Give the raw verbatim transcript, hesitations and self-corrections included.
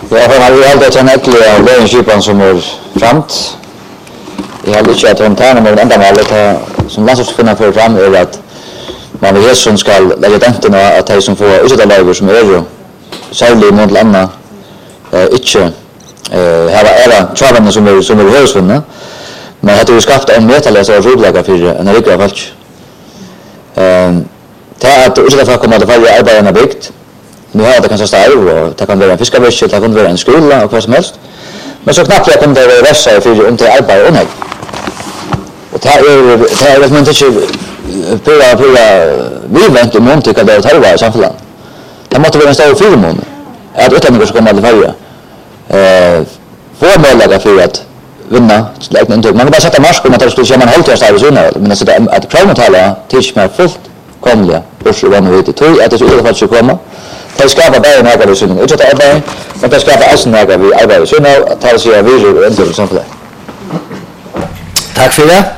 Ja, for man har alltid en äcklig lönekypan som är framt. Jag har inte att hon men enda målet som landslagsfinnan för fram är att man vill som ska lägga denten och att de som får utsätta som är ju särskilt mot landa eh inte eh här är travarna som är som är husvunna. Men hade ju skapat en metallös och rodlägga för en riktig falsk. Ehm det är att utsätta för komma att vara arbetarna byggt. Nu har det kanske ställt och det kan vara en fiskarbräsch, det kan vara en skola och vad som helst. Men så knappt jag kommer det vara vässa för om till arbete och nej. Och det är det är man inte på på vi väntar om någonting att det tar vara samhället. Det måste vara en stor film att utan att komma att vara eh för målet för att vinna släkt inte man kan bara sätta mark om att det skulle köra man helt och så vidare men alltså att kronotala tills mer fullt komliga och så var nu vet det att det skulle faktiskt komma. Det skapar bara en organisation. Utsätta arbete, men det skapar också några vi arbetar. Så nu tar sig vidare och inte samhället. Tack för det.